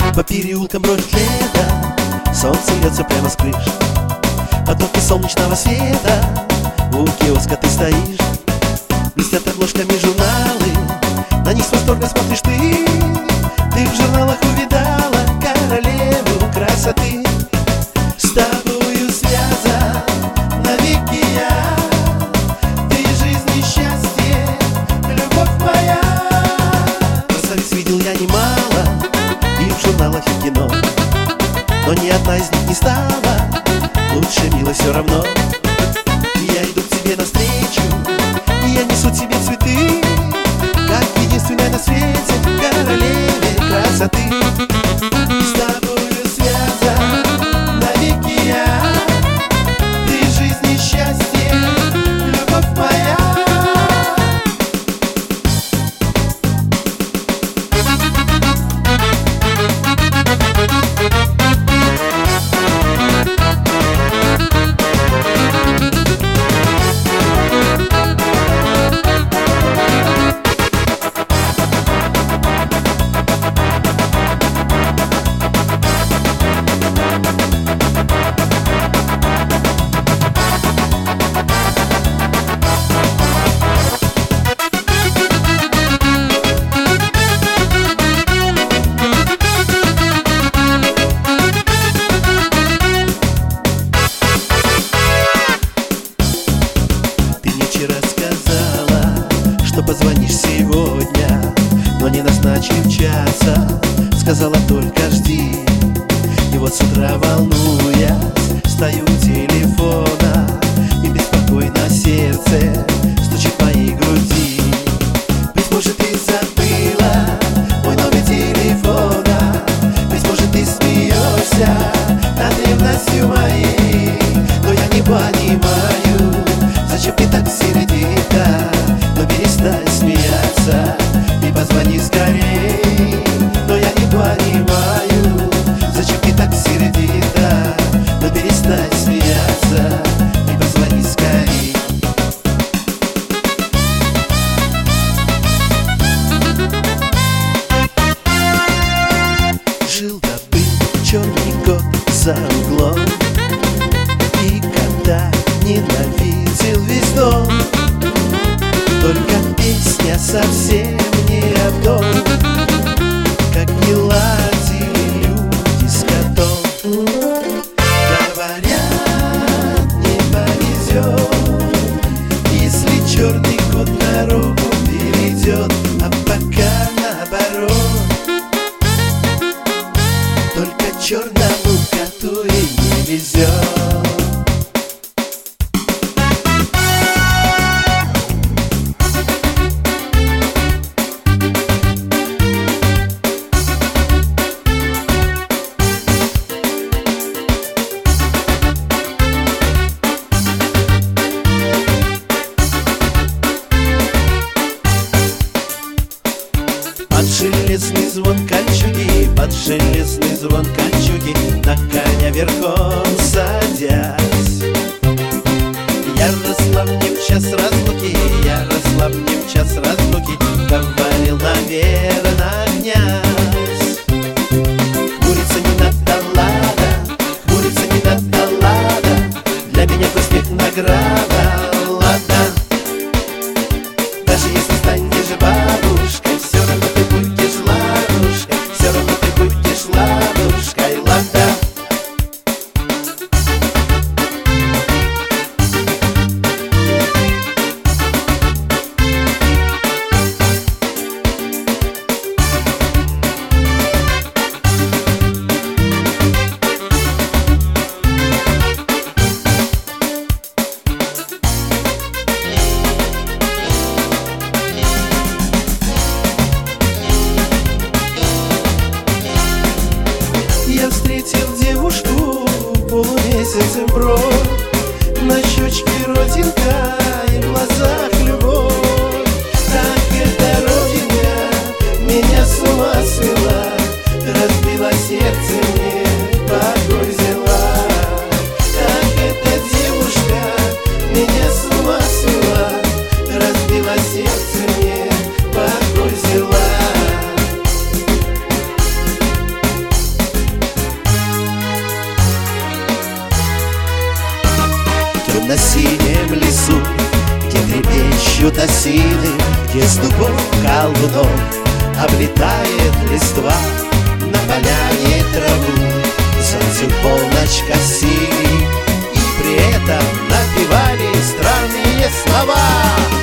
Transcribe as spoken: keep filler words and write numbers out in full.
По переулкам бродит лето, солнце льется прямо с крыш. Под нотки солнечного света у киоска ты стоишь. Блестят обложками журналы, на них с восторгом смотришь ты. Ты в журналах увидала королеву красоты. С тобою связан навеки я, ты жизнь и счастье, любовь моя. Красавиц видел я немало и в журналах, и в кино, но ни одна из них не стала лучше, мило, все равно. Я иду к тебе навстречу, и я несу тебе цветы, как единственная на свете королеве красоты. С тобою связан навеки я, ты жизнь и счастье, любовь моя. Позвонишь сегодня, но не назначив часа. Сказала только жди. И вот с утра, волнуясь, стою у телефона, и беспокойно сердце стучит в моей груди. Быть может, ты забыла мой номер телефона, быть может, ты смеешься над ревностью моей, но я не понимаю, зачем ты так сердита. Но перестань смеяться и позвони скорей. Но я не понимаю, зачем ты так сердита. Но перестань смеяться и позвони скорей. Жил-то был черный кот за углом, и кота ненавидел весь дом. Только песня совсем не о том, как не ладили люди с котом. Говорят, не повезет, если черный кот дорогу перейдет, а пока наоборот, только черному коту и не везет. Под железный звон кольчуги, под железный звон кольчуги, на коня верхом садясь. Ярослав не в час разлуки, Ярослав не в час разлуки, говорил, наверно, князь. Хмурится не надо лада, хмурится не надо лада, для меня успех награда, ладно. Даже если станешь бабушкой, все равно ты будешь ладушкой, все равно ты будешь ладушкой, ладно. Я встретил девушку полумесяцем бровь, на щечке родинка и в глазах любовь. Так эта родина меня с ума свела, разбила сердце, мне покой взяла. Так эта девушка меня с ума свела, разбила сердце, мне покой взяла. апельсины, где стуком колдунов облетает листва. На поляне траву солнцем полночь косили, и при этом напевали странные слова.